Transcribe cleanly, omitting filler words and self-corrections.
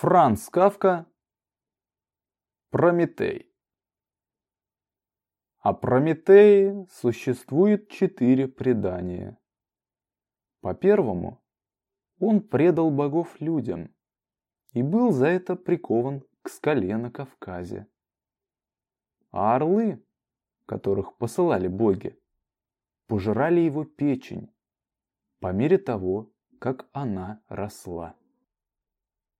Франц Кафка. Прометей. О Прометее существует 4 предания. По первому, он предал богов людям и был за это прикован к скале на Кавказе. А орлы, которых посылали боги, пожирали его печень по мере того, как она росла.